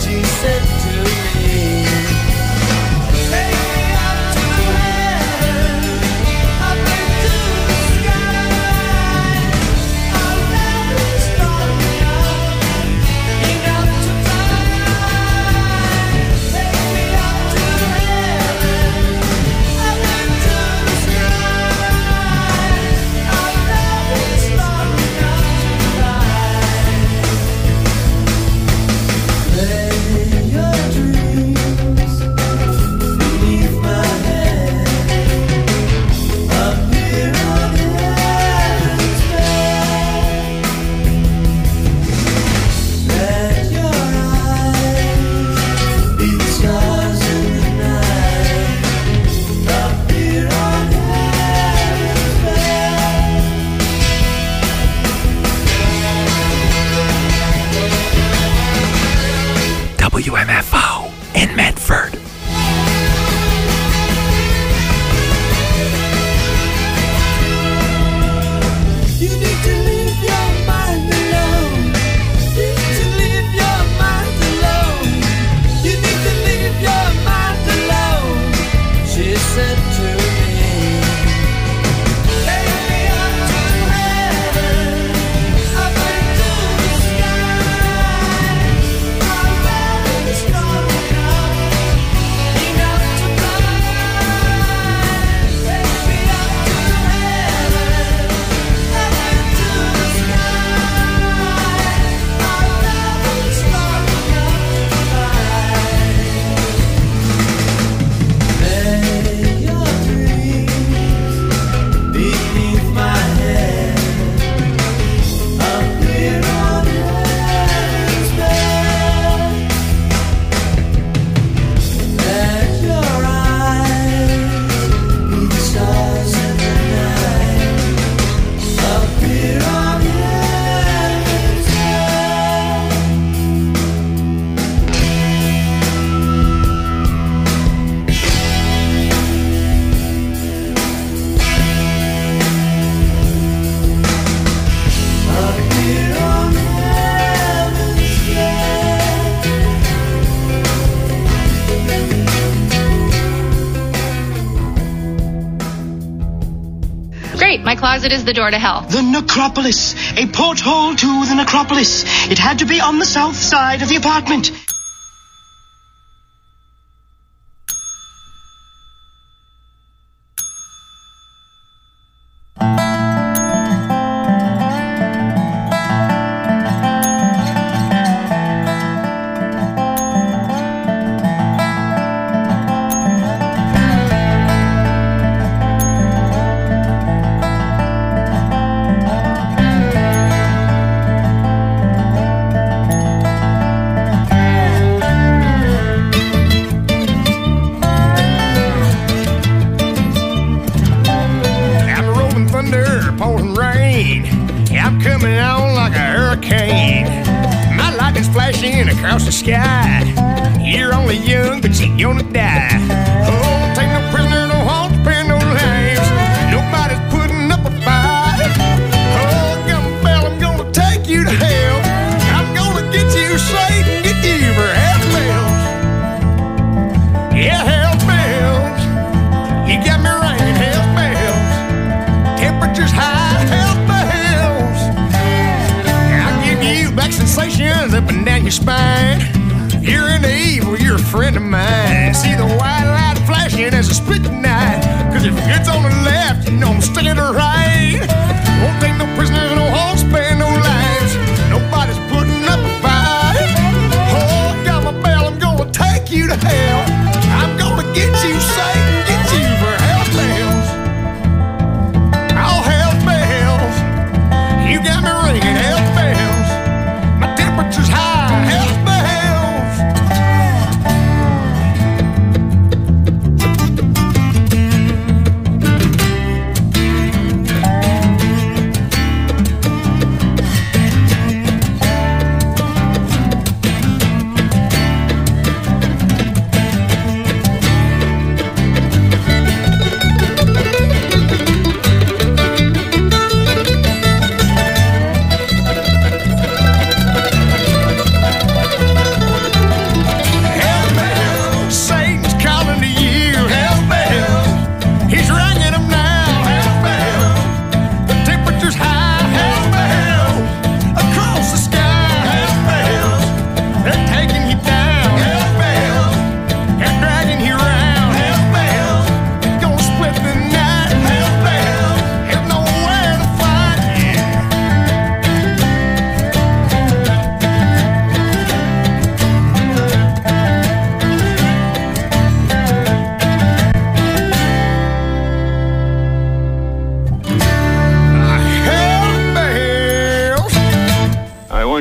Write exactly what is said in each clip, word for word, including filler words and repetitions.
W M F O in Medford. You need to leave your mind alone. You need to leave your mind alone. You need to leave your mind alone. She said to me, take me up to heaven, up into the sky. Our love is strong enough, enough to fly. Take me up to heaven, up into the sky. Our love is strong enough to fly. Lay your dreams beneath my head, up here on heaven's bed. Let your eyes meet the stars in the night, up here on heaven's Up here on heaven's bed. Great, my closet is the door to hell. The necropolis. A porthole to the necropolis. It had to be on the south side of the apartment. I'm rolling thunder, pouring rain. I'm coming on like a hurricane. My lightning's flashing across the sky. You're only young, but you're gonna die. Oh, take no prisoner, no halt, spare no lives. Nobody's putting up a fight. Oh, gun bell, I'm gonna take you to hell. I'm gonna get you straight and get you for hell bells. Yeah, hell bells. You got me ringing hell bells. Temperatures high, hell bells. I'll give you back sensations up and down your spine. You're into evil, you're a friend of mine. See the white light flashing as a split night. Cause if it's on the left, you know I'm sticking to right. Won't take no prisoners, no halts, spare no lives. Nobody's putting up a fight. Oh, got my bell, I'm gonna take you to hell. I'm gonna get you safe and get you for hell bells. Oh, hell bells. You got me ringing hell bells. My temperature's high, hell bells.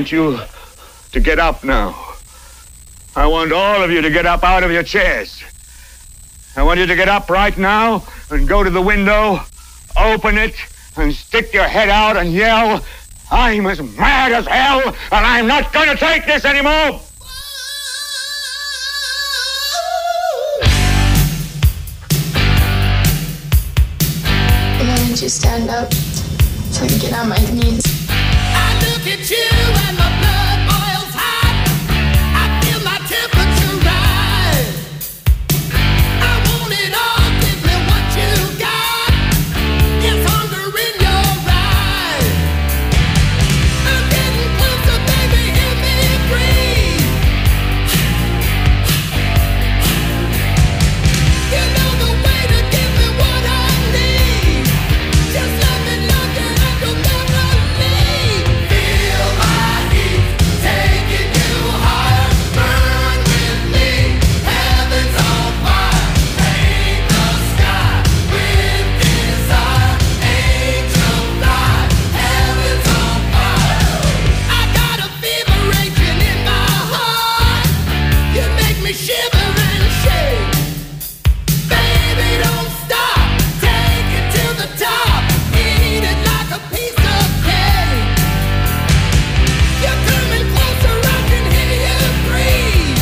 want you to get up now. I want all of you to get up out of your chairs. I want you to get up right now and go to the window, open it, and stick your head out and yell, I'm as mad as hell, and I'm not going to take this anymore! Why don't you stand up so I can get on my knees? I look at you and my blood boils hot. I feel my temperature rise. I want it all, give me what you got. It's hunger in your eyes. I'm getting closer, baby, hear me breathe. You know the way to give me what I need. Just let me love you and you'll never leave. Feel my heat, taking you higher. Burn with me, heaven's on fire. Paint the sky with desire. Angel fly, heaven's on fire. I got a fever raging in my heart. You make me shiver and shake. Baby, don't stop. Take it to the top. Eat it like a piece of cake. You're coming closer, I can hear you breathe.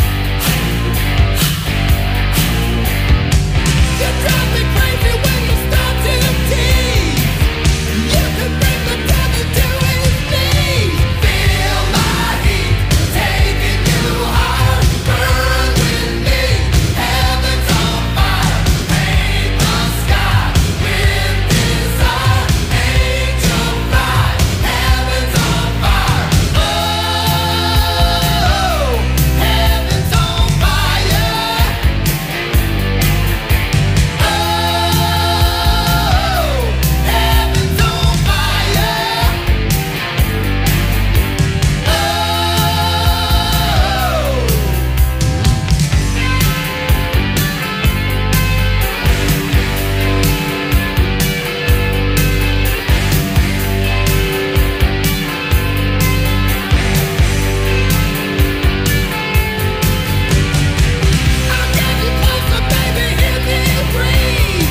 You drive me crazy when you start to tease. You can bring the devil to his knees. Feel my heat, taking you higher. Burn with me, heaven's on fire. Paint the sky with desire. Angel fly, heaven's on fire. Oh, heaven's on fire. Oh, heaven's on fire. I'm getting closer, baby, hear me breathe.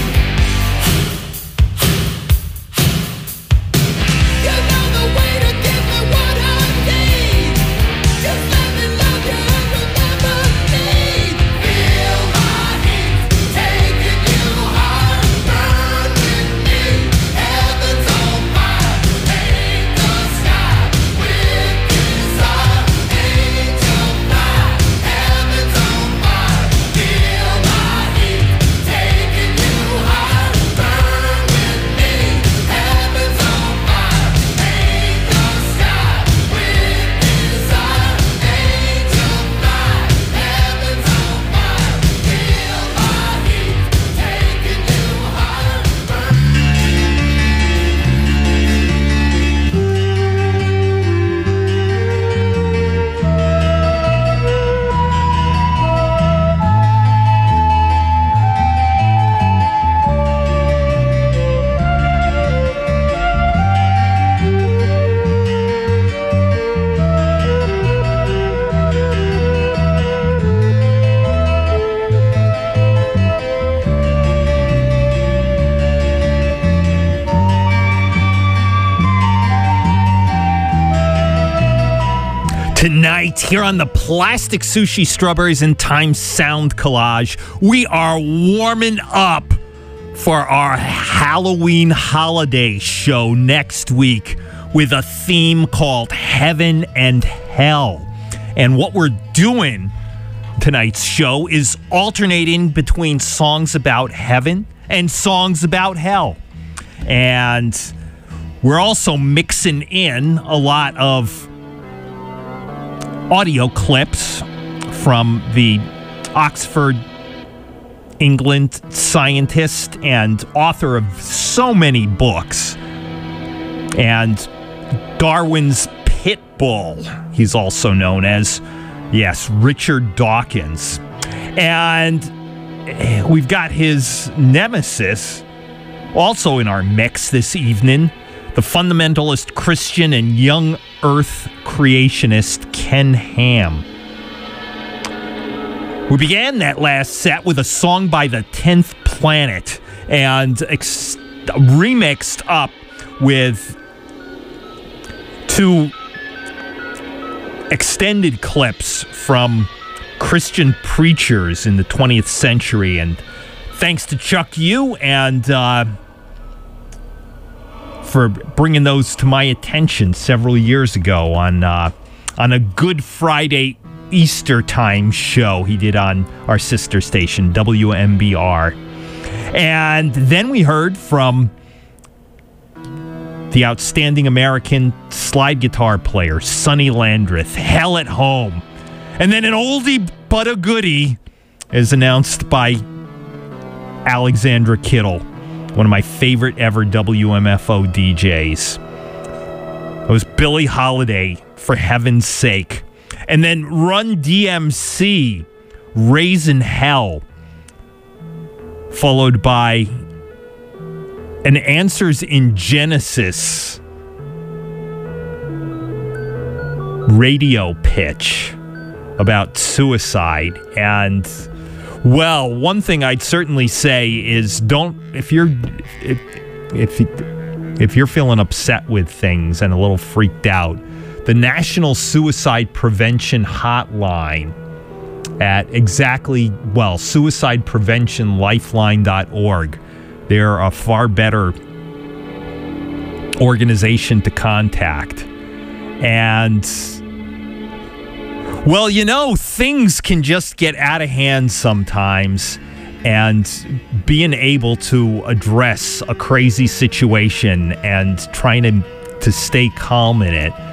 You know the way to give me what I need. Just let me love you and you'll never leave. Feel my heat, taking you higher. Burn with me, heaven's on fire. Paint the sky with desire. Angel fly, heaven's on fire. Feel my heat, taking you higher. Burn with me, heaven's on fire. Paint the sky with desire. Angel fly, heaven's on fire. Feel my heat, taking you higher. Tonight, here on the Plastic Sushi Strawberries and Time Sound Collage, we are warming up for our Halloween holiday show next week with a theme called Heaven and Hell. And what we're doing tonight's show is alternating between songs about heaven and songs about hell. And we're also mixing in a lot of audio clips from the Oxford, England scientist and author of so many books, and Darwin's pit bull, he's also known as, yes, Richard Dawkins. And we've got his nemesis also in our mix this evening, the fundamentalist Christian and young earth creationist Ken Ham. We began that last set with a song by the tenth Planet and ex- remixed up with two extended clips from Christian preachers in the twentieth century. And thanks to Chuck Yu and uh, for bringing those to my attention several years ago on uh, on a Good Friday Easter time show he did on our sister station, W M B R. And then we heard from the outstanding American slide guitar player, Sonny Landreth, Hell at Home. And then an oldie but a goodie, as announced by Alexandra Kittle, one of my favorite ever W M F O D Js. It was Billie Holiday, For Heaven's Sake. And then Run D M C, Raising Hell, followed by an Answers in Genesis radio pitch about suicide. And, well, one thing I'd certainly say is don't, if you're, if, if, if you're feeling upset with things and a little freaked out, the National Suicide Prevention Hotline at exactly, well, suicide prevention lifeline dot org. They're a far better organization to contact. And, well, you know, things can just get out of hand sometimes. And being able to address a crazy situation and trying to, to stay calm in it.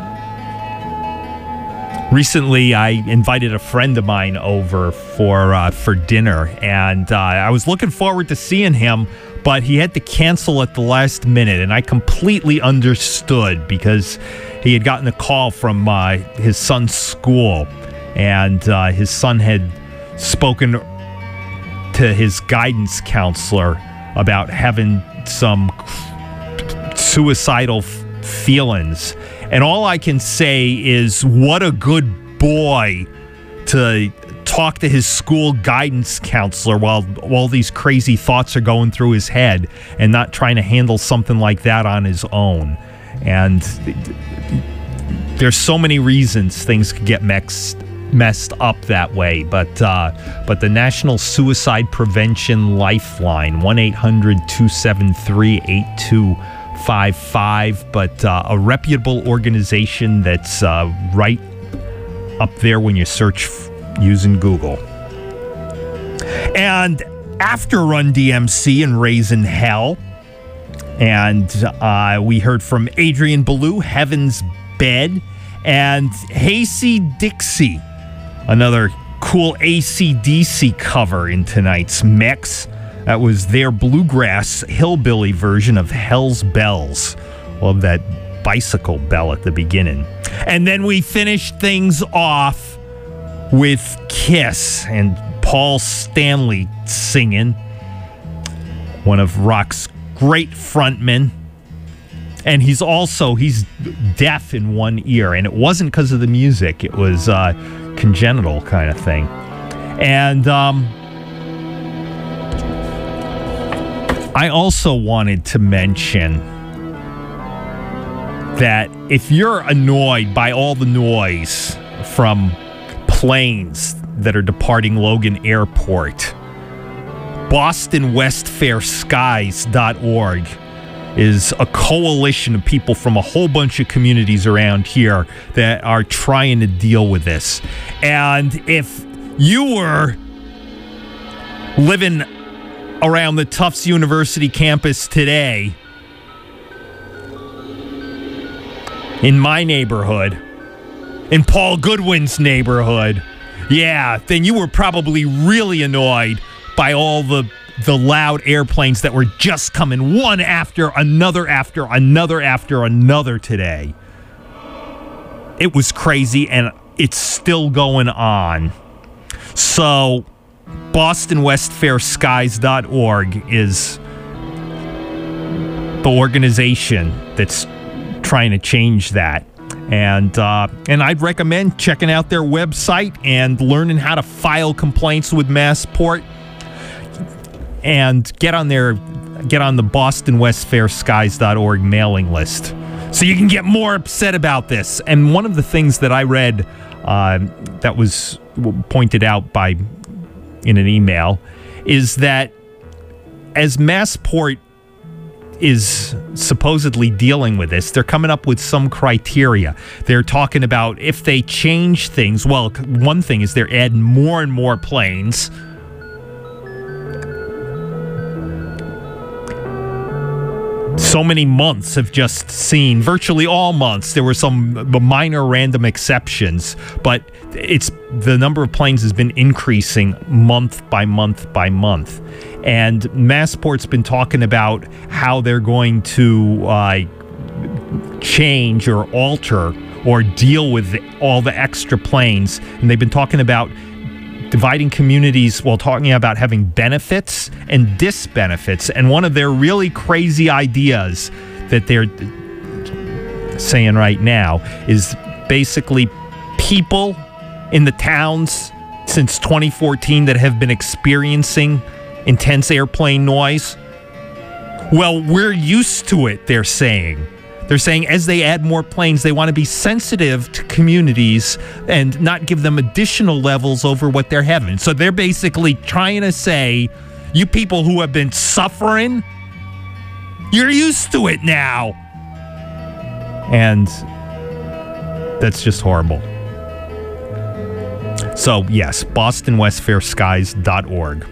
Recently, I invited a friend of mine over for uh, for dinner, and uh, I was looking forward to seeing him, but he had to cancel at the last minute, and I completely understood because he had gotten a call from uh, his son's school, and uh, his son had spoken to his guidance counselor about having some suicidal f- feelings. And all I can say is what a good boy to talk to his school guidance counselor while all these crazy thoughts are going through his head and not trying to handle something like that on his own. And there's so many reasons things could get mixed, messed up that way. But, uh, but the National Suicide Prevention Lifeline, one eight hundred two seven three eight two five five, but uh, a reputable organization that's uh, right up there when you search f- using Google. And after Run D M C and Raising Hell, and uh, we heard from Adrian Belew, Heaven's Bed, and Hasty Dixie, another cool A C D C cover in tonight's mix. That was their bluegrass hillbilly version of Hell's Bells. Love that bicycle bell at the beginning. And then we finished things off with Kiss and Paul Stanley singing, one of rock's great frontmen. And he's also, he's deaf in one ear. And it wasn't because of the music. It was uh, congenital kind of thing. And, um... I also wanted to mention that if you're annoyed by all the noise from planes that are departing Logan Airport, Boston West Fair Skies dot org is a coalition of people from a whole bunch of communities around here that are trying to deal with this. And if you were living around the Tufts University campus today, in my neighborhood, in Paul Goodwin's neighborhood, yeah, then you were probably really annoyed by all the the loud airplanes that were just coming one after another after another after another today. It was crazy, and it's still going on. So Boston West Fair Skies dot org is the organization that's trying to change that. And uh, and I'd recommend checking out their website and learning how to file complaints with Massport, and get on their get on the Boston West Fair Skies dot org mailing list so you can get more upset about this. And one of the things that I read uh, that was pointed out by in an email is that as Massport is supposedly dealing with this, they're coming up with some criteria. They're talking about if they change things. Well, one thing is they're adding more and more planes. So many months have just seen, virtually all months, there were some minor random exceptions, but it's the number of planes has been increasing month by month by month. And Massport's been talking about how they're going to uh, change or alter or deal with all the extra planes. And they've been talking about dividing communities while talking about having benefits and disbenefits. And one of their really crazy ideas that they're saying right now is basically people in the towns since twenty fourteen that have been experiencing intense airplane noise. Well, we're used to it, they're saying. They're saying as they add more planes, they want to be sensitive to communities and not give them additional levels over what they're having. So they're basically trying to say, you people who have been suffering, you're used to it now. And that's just horrible. So, yes, Boston West Fair Skies dot org.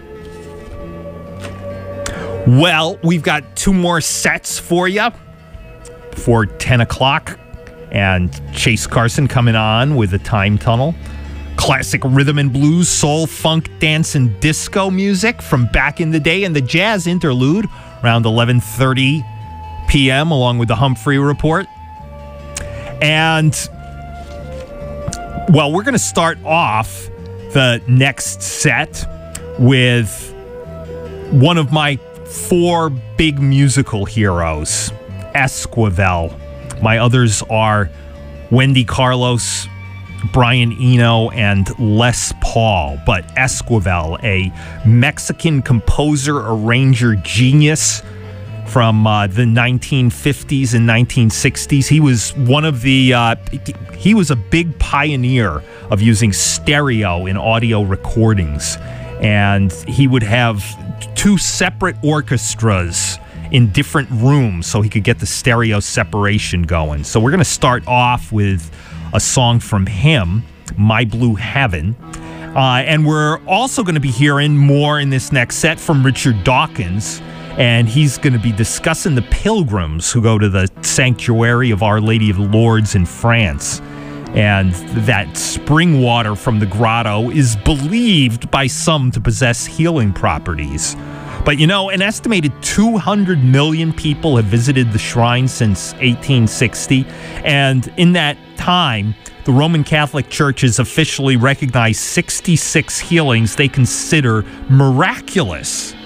Well, we've got two more sets for you before ten o'clock, and Chase Carson coming on with the Time Tunnel. Classic rhythm and blues, soul, funk, dance, and disco music from back in the day, and the jazz interlude around eleven thirty p.m. along with the Humphrey Report. And, well, we're going to start off the next set with one of my four big musical heroes, Esquivel. My others are Wendy Carlos, Brian Eno, and Les Paul. But Esquivel, a Mexican composer, arranger genius from uh, the nineteen fifties and nineteen sixties. He was one of the, uh, he was a big pioneer of using stereo in audio recordings. And he would have two separate orchestras in different rooms so he could get the stereo separation going. So we're going to start off with a song from him, My Blue Heaven. Uh, and we're also going to be hearing more in this next set from Richard Dawkins. And he's going to be discussing the pilgrims who go to the sanctuary of Our Lady of Lourdes in France. And that spring water from the grotto is believed by some to possess healing properties. But, you know, an estimated two hundred million people have visited the shrine since eighteen sixty. And in that time, the Roman Catholic Church has officially recognized sixty-six healings they consider miraculous.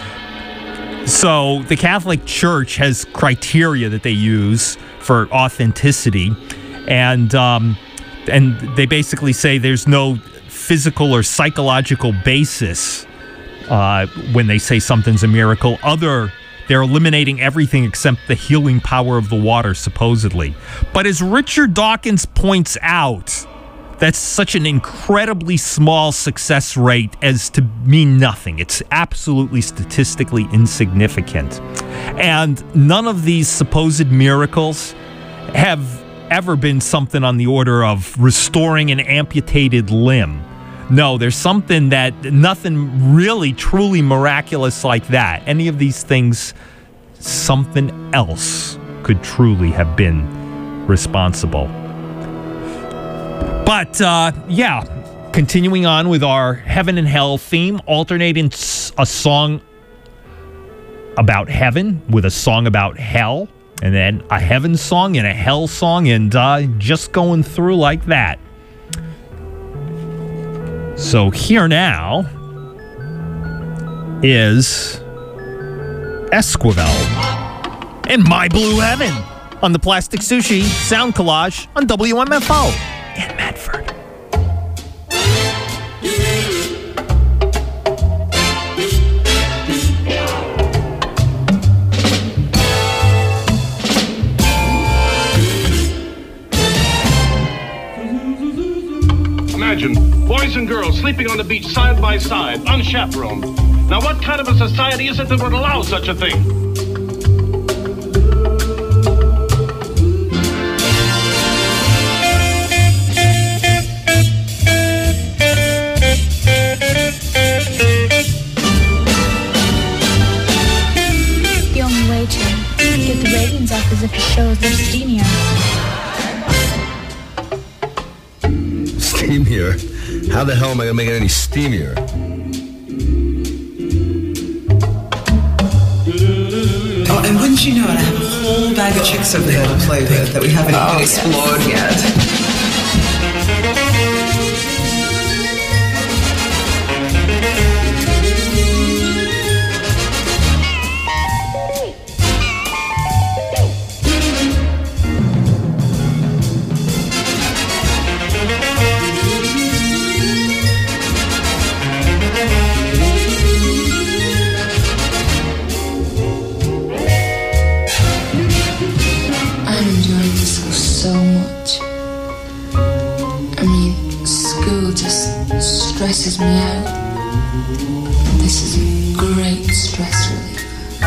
So the Catholic Church has criteria that they use for authenticity. And um, and they basically say there's no physical or psychological basis uh, when they say something's a miracle. Other, they're eliminating everything except the healing power of the water, supposedly. But as Richard Dawkins points out, that's such an incredibly small success rate as to mean nothing. It's absolutely statistically insignificant. And none of these supposed miracles have ever been something on the order of restoring an amputated limb. No, there's something that, nothing really truly miraculous like that. Any of these things, something else could truly have been responsible. But, uh, yeah, continuing on with our heaven and hell theme, alternating a song about heaven with a song about hell, and then a heaven song and a hell song, and uh, just going through like that. So here now is Esquivel. and My Blue Heaven on the Plastic Sushi Sound Collage on W M F O in Medford. Imagine boys and girls sleeping on the beach side by side, unchaperoned. Now, what kind of a society is it that would allow such a thing? The only way to get the ratings up is if the show is steamier. Steamier? How the hell am I gonna make it any steamier? Oh, and wouldn't you know it, I have a whole bag of chicks over there to play with that we haven't oh, even explored yes. yet. Stresses me out. This is a great stress relief.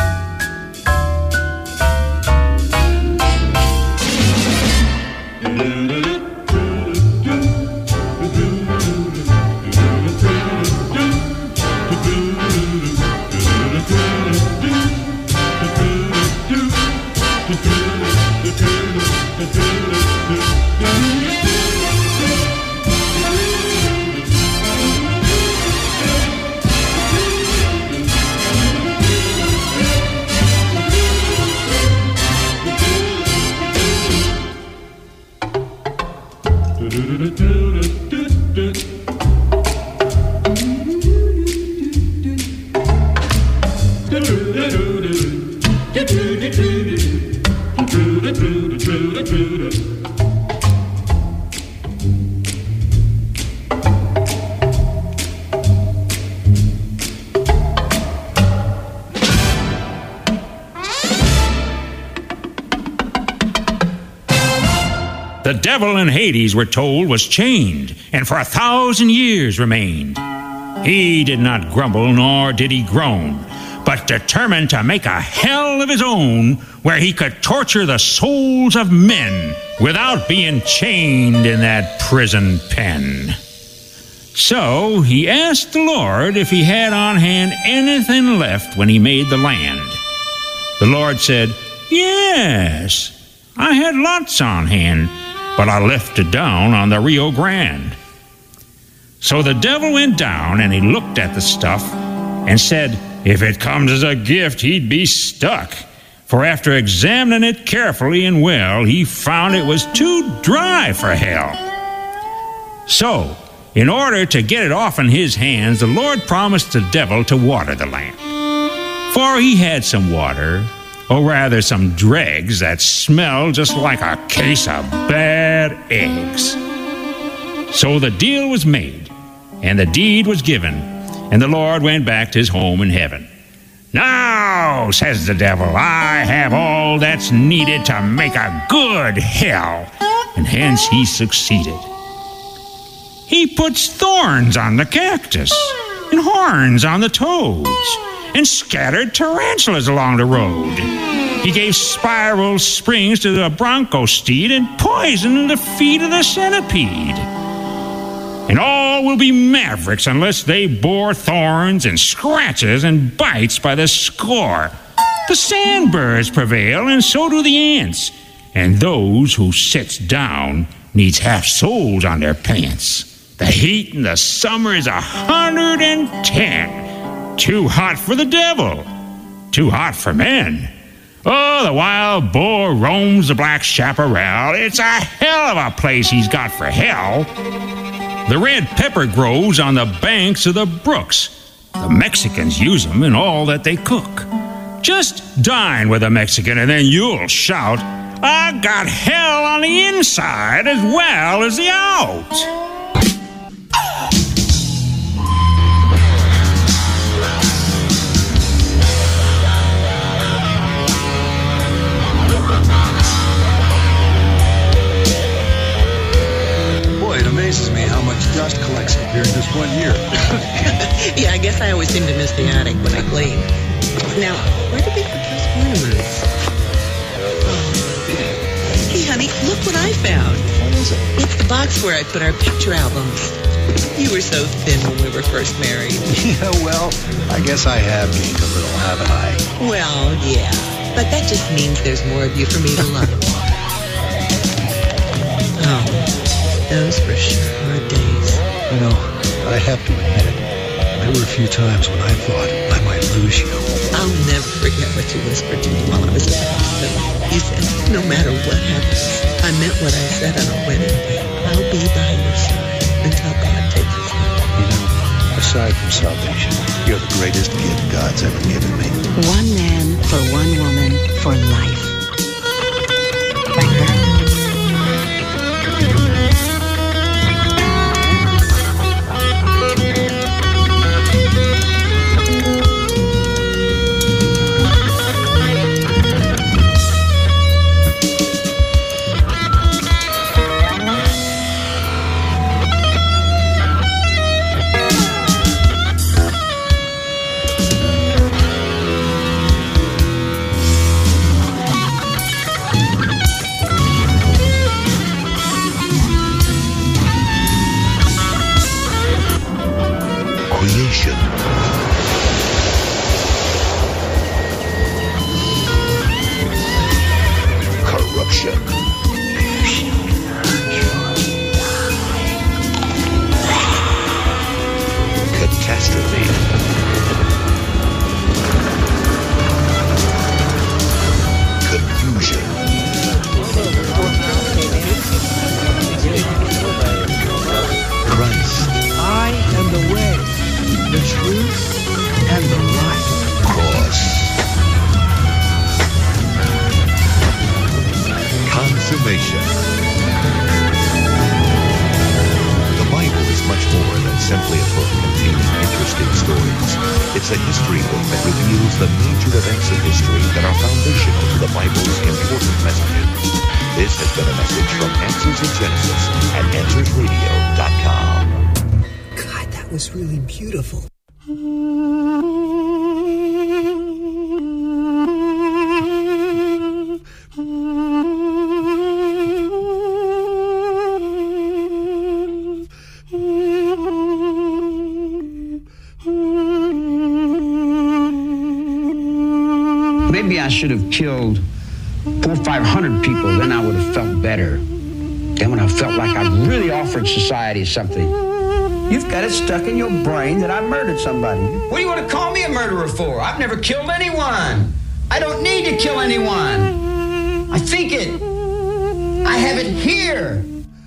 The devil in Hades, we're told, was chained, and for a thousand years remained. He did not grumble, nor did he groan, but determined to make a hell of his own, where he could torture the souls of men without being chained in that prison pen. So he asked the Lord if he had on hand anything left when he made the land. The Lord said, "Yes, I had lots on hand, but I left it down on the Rio Grande." So the devil went down and he looked at the stuff and said, if it comes as a gift, he'd be stuck. For after examining it carefully and well, he found it was too dry for hell. So, in order to get it off in his hands, the Lord promised the devil to water the land. For he had some water, or rather some dregs that smelled just like a case of bad eggs. So the deal was made, and the deed was given, and the Lord went back to his home in heaven. "Now," says the devil, "I have all that's needed to make a good hell." And hence he succeeded. He puts thorns on the cactus, and horns on the toads, and scattered tarantulas along the road. He gave spiral springs to the bronco steed and poison in the feet of the centipede. And all will be mavericks unless they bore thorns and scratches and bites by the score. The sandbirds prevail, and so do the ants. And those who sits down needs half soles on their pants. The heat in the summer is a hundred and ten. Too hot for the devil. Too hot for men. Oh, the wild boar roams the black chaparral. It's a hell of a place he's got for hell. The red pepper grows on the banks of the brooks. The Mexicans use them in all that they cook. Just dine with a Mexican and then you'll shout, I got hell on the inside as well as the out. It amazes me how much dust collects up here in just one year. Yeah, I guess I always seem to miss the attic when I clean. Now, where did we put those ornaments? Hey, honey, look what I found. What is it? It's the box where I put our picture albums. You were so thin when we were first married. Yeah, well, I guess I have gained a little, haven't I? Well, yeah. But that just means there's more of you for me to love. Oh, those were sure hard days. You know, I have to admit it. There were a few times when I thought I might lose you. I'll never forget what you whispered to me while I was at the hospital. You said, no matter what happens, I meant what I said on our wedding day. I'll be by your side until God takes us home. You know, aside from salvation, you're the greatest gift God's ever given me. One man for one woman for life. It's a history book that reveals the major events of history that are foundational to the Bible's important messages. This has been a message from Answers in Genesis at Answers Radio dot com. God, that was really beautiful. Maybe I should have killed four or five hundred people. Then I would have felt better. Then when I felt like I really offered society something. You've got it stuck in your brain that I murdered somebody. What do you want to call me a murderer for? I've never killed anyone. I don't need to kill anyone. I think it. I have it here.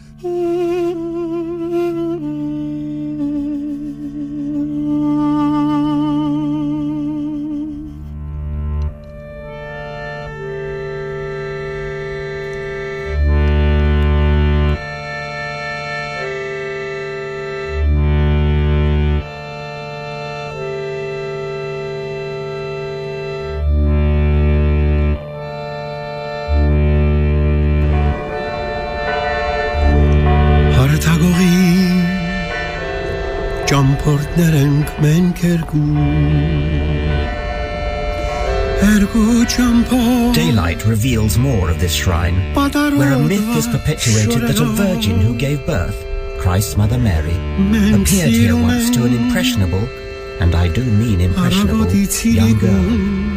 Daylight reveals more of this shrine, where a myth is perpetuated that a virgin who gave birth, Christ's Mother Mary, appeared here once to an impressionable, and I do mean impressionable, young girl.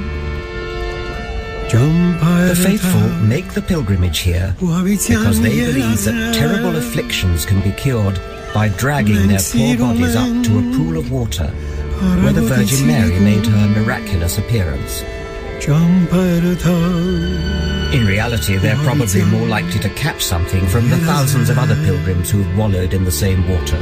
The faithful make the pilgrimage here because they believe that terrible afflictions can be cured by dragging their poor bodies up to a pool of water where the Virgin Mary made her miraculous appearance. In reality, they're probably more likely to catch something from the thousands of other pilgrims who've wallowed in the same water.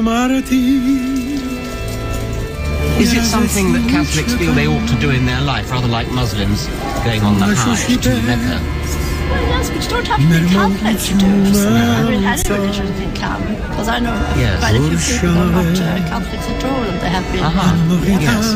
Is it something that Catholics feel they ought to do in their life, rather like Muslims going on the Hajj to Mecca? Well, yes, but you don't have to be Catholic to do it. I mean, any religion can, because I know Yes. quite a few people who are not uh, Catholics at all, and they have been. Uh-huh. Yes.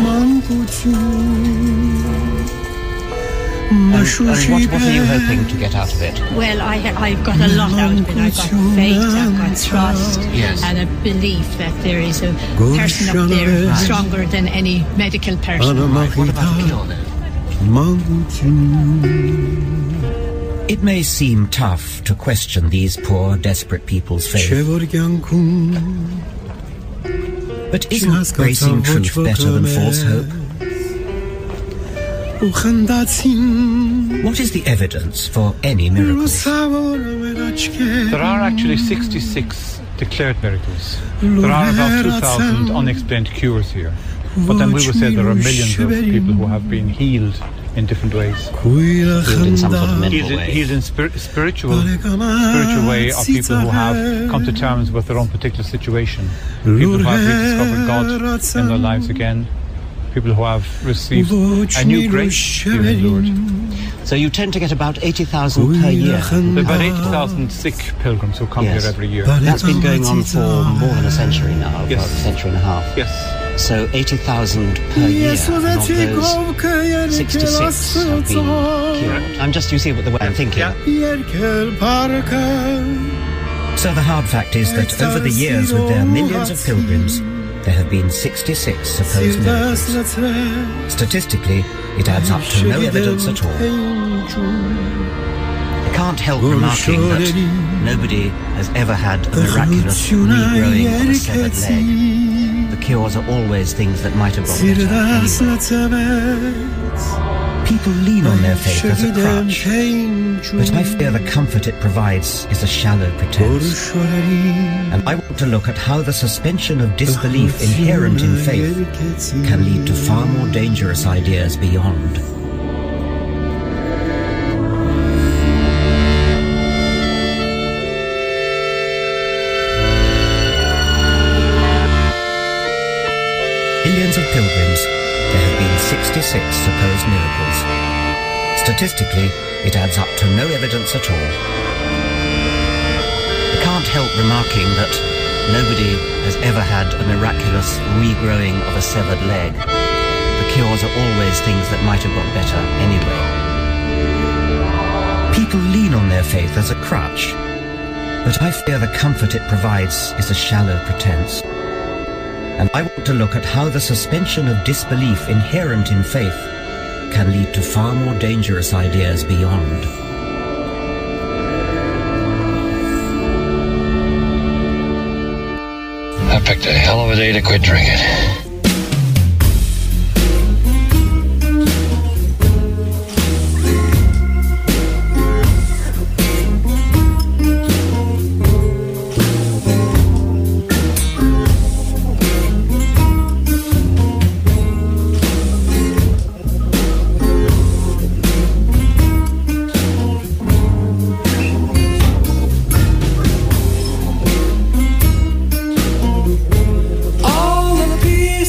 And, and what, what are you hoping to get out of it? Well, I, I've got a lot out of it. I've got faith, I've got trust, Yes. and a belief that there is a person up there stronger than any medical person. What about a cure then? It may seem tough to question these poor, desperate people's faith. But isn't gracing truth better than false hope? What is the evidence for any miracles? There are actually sixty-six declared miracles. There are about two thousand unexplained cures here. But then we would say there are millions of people who have been healed in different ways. Healed in some sort of mental Healed in, way. healed in spir- spiritual, spiritual way of people who have come to terms with their own particular situation. People who have rediscovered God in their lives again. People who have received a new grace here in Lourdes. So you tend to get about eighty thousand per year. There are about eighty thousand sick pilgrims who come Yes. here every year. That's been going on for more than a century now, Yes. about a century and a half. Yes. So eighty thousand per year, and of those, sixty-six have been cured. I'm just, you see what the way I'm thinking. So the hard fact is that over the years with their millions of pilgrims, there have been sixty-six supposed miracles. Statistically, it adds up to no evidence at all. I can't help remarking that nobody has ever had a miraculous regrowing of a severed leg. The cures are always things that might have got better anyway. People lean on their faith as a crutch, but I fear the comfort it provides is a shallow pretense. And I want to look at how the suspension of disbelief inherent in faith can lead to far more dangerous ideas beyond. Millions of pilgrims, there have been sixty-six supposed miracles. Statistically, it adds up to no evidence at all. I can't help remarking that nobody has ever had a miraculous regrowing of a severed leg. The cures are always things that might have got better anyway. People lean on their faith as a crutch, but I fear the comfort it provides is a shallow pretense. And I want to look at how the suspension of disbelief inherent in faith can lead to far more dangerous ideas beyond. I picked a hell of a day to quit drinking. All of the pieces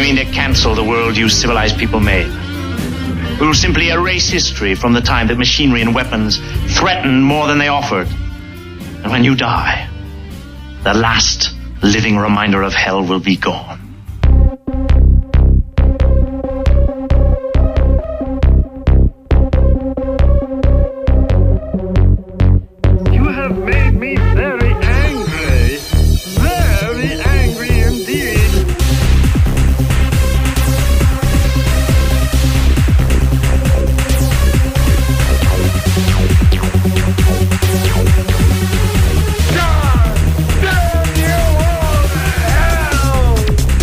We mean to cancel the worldview civilized people made. We will simply erase history from the time that machinery and weapons threatened more than they offered. And when you die, the last living reminder of hell will be gone. You have made me very angry. Very angry indeed. God damn you all to hell!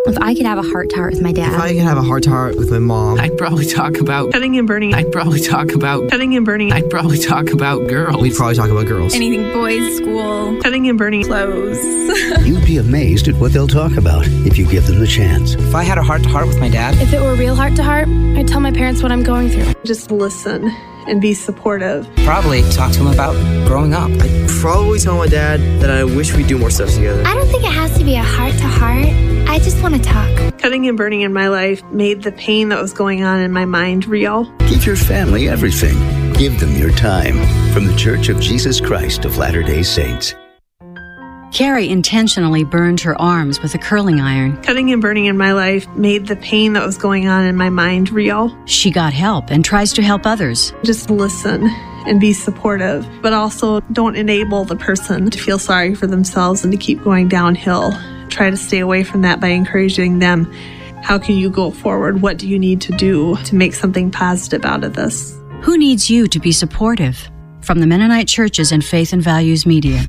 If I could have a heart-to-heart with my dad. If I could have a heart-to-heart with my mom. I'd probably talk about cutting and burning. I'd probably talk about cutting and burning. I'd probably talk about girls. We'd probably talk about girls. Anything boys, school, cutting and burning, clothes. You'd be amazed at what they'll talk about if you give them the chance. If I had a heart-to-heart with my dad. If it were real heart-to-heart, I'd tell my parents what I'm going through. Just listen and be supportive. Probably talk to him about growing up. I'd probably tell my dad that I wish we do more stuff together. I don't think it has to be a heart-to-heart. I just want to talk. Cutting and burning in my life made the pain that was going on in my mind real. Give your family everything. Give them your time. From the Church of Jesus Christ of Latter-day Saints. Carrie intentionally burned her arms with a curling iron. Cutting and burning in my life made the pain that was going on in my mind real. She got help and tries to help others. Just listen and be supportive, but also don't enable the person to feel sorry for themselves and to keep going downhill. Try to stay away from that by encouraging them. How can you go forward? What do you need to do to make something positive out of this? Who needs you to be supportive? From the Mennonite Churches and Faith and Values Media.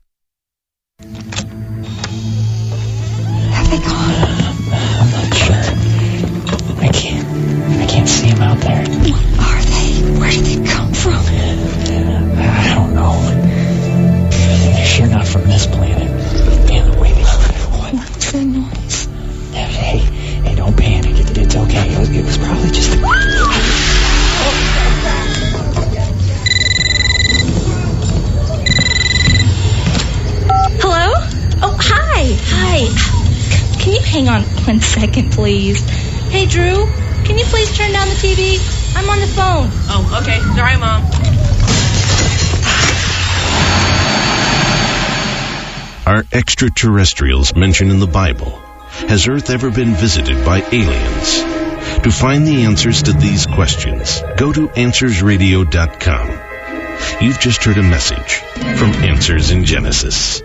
Have they gone? I'm not sure. I can't. I can't see them out there. What are they? Where did they come from? I don't know. They're sure not from this planet. Man, the way they What's the noise? Hey, hey, don't panic. It, it's okay. It was, it was probably just. Hello? Oh, hi. Hi. Can you hang on one second, please? Hey, Drew, can you please turn down the T V? I'm on the phone. Oh, okay. Sorry, Mom. Are extraterrestrials mentioned in the Bible? Has Earth ever been visited by aliens? To find the answers to these questions, go to answers radio dot com. You've just heard a message from Answers in Genesis.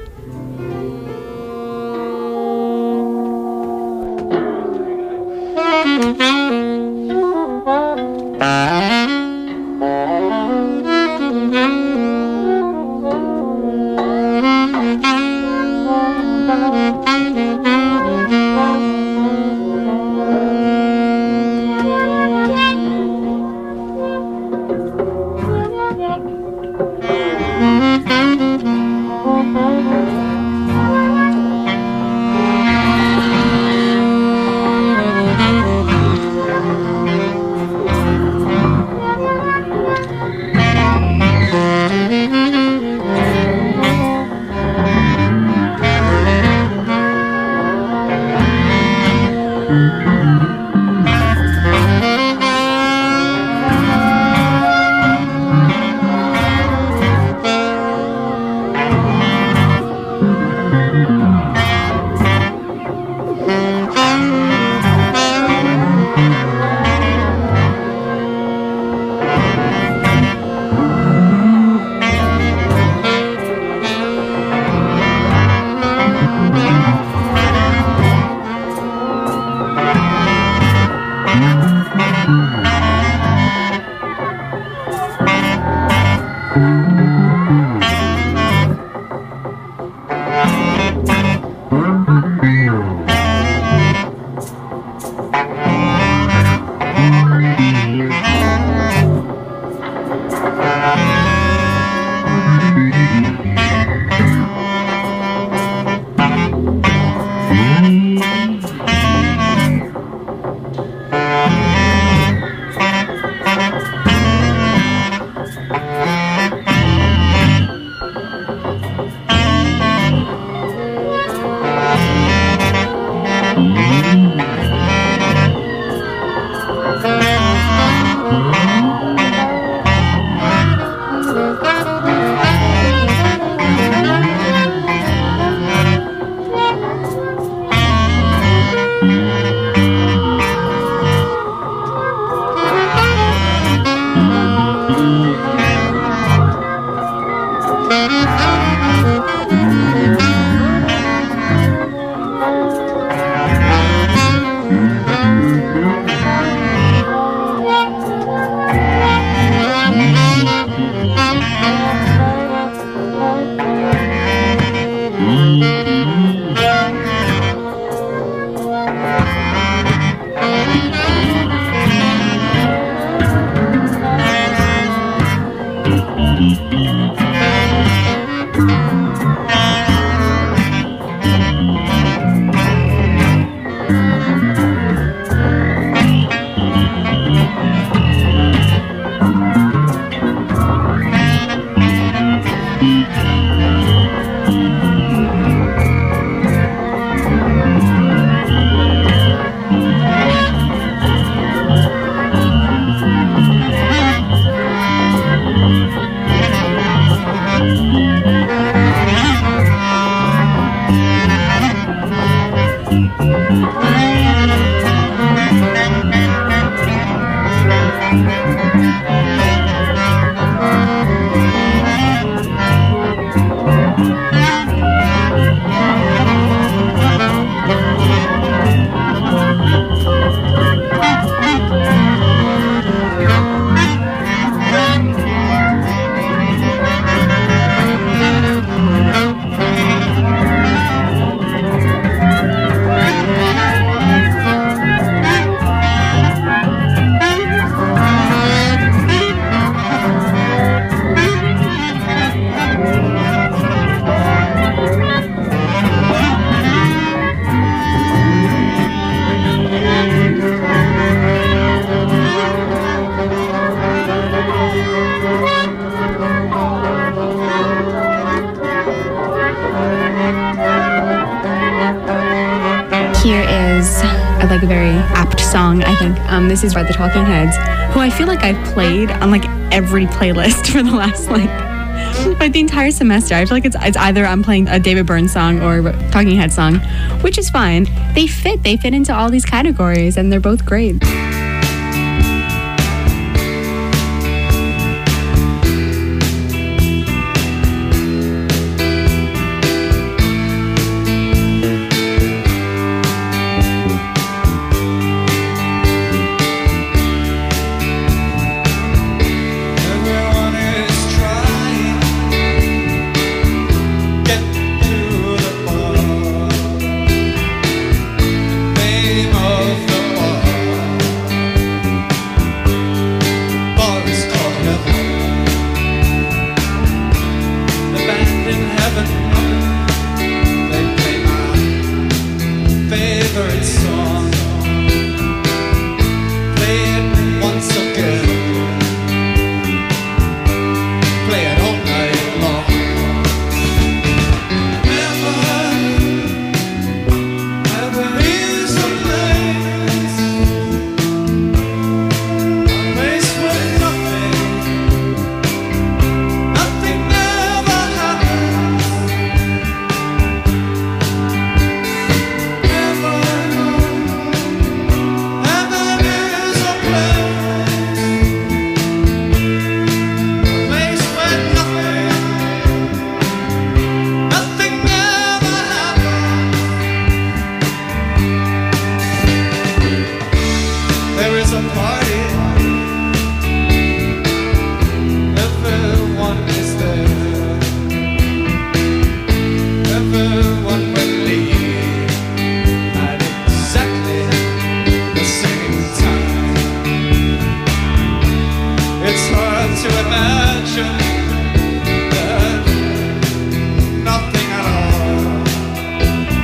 Here is a, like a very apt song, I think. Um, this is by the Talking Heads, who I feel like I've played on like every playlist for the last like like the entire semester. I feel like it's it's either I'm playing a David Byrne song or a Talking Heads song, which is fine. They fit. They fit into all these categories, and they're both great.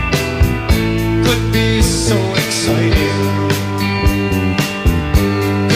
Could be so exciting.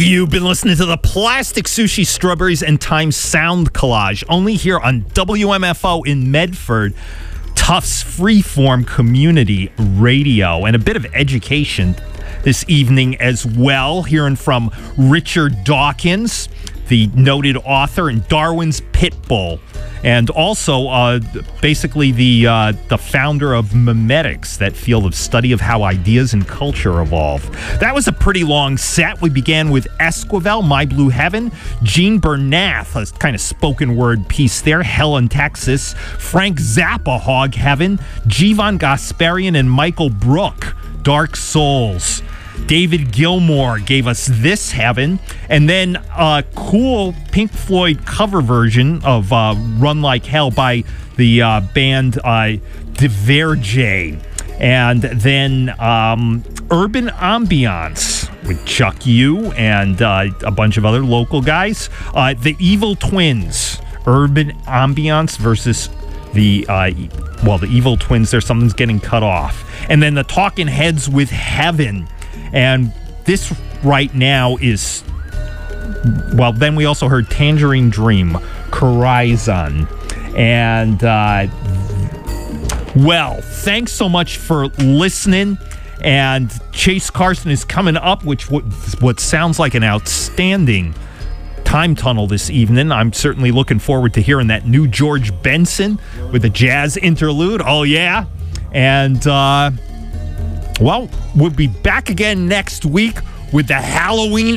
You've been listening to the Plastic Sushi, Strawberries, and Time Sound Collage, only here on W M F O in Medford, Tufts Freeform Community Radio, and a bit of education this evening as well, hearing from Richard Dawkins, the noted author, and Darwin's Pitbull, and also uh, basically the uh, the founder of memetics, that field of study of how ideas and culture evolve. That was a pretty long set. We began with Esquivel, My Blue Heaven, Gene Bernath, a kind of spoken word piece there, Hell in Texas, Frank Zappa, Hog Heaven, Jivan Gasparian and Michael Brook, Dark Souls. David Gilmour gave us This Heaven, and then a cool Pink Floyd cover version of uh, Run Like Hell by the uh, band uh, Diverge. And then um, Urban Ambiance with Chuck U and uh, a bunch of other local guys. Uh, the Evil Twins, Urban Ambiance versus the, uh, well, the Evil Twins, there's something's getting cut off. And then the Talking Heads with Heaven. And this right now is, well, then we also heard Tangerine Dream, Corizon. And, uh, well, thanks so much for listening. And Chase Carson is coming up, which what, what sounds like an outstanding time tunnel this evening. I'm certainly looking forward to hearing that new George Benson with a jazz interlude. Oh, yeah. And, uh... well, we'll be back again next week with the Halloween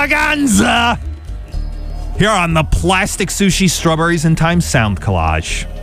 extravaganza here on the Plastic Sushi, Strawberries, and Time Sound Collage.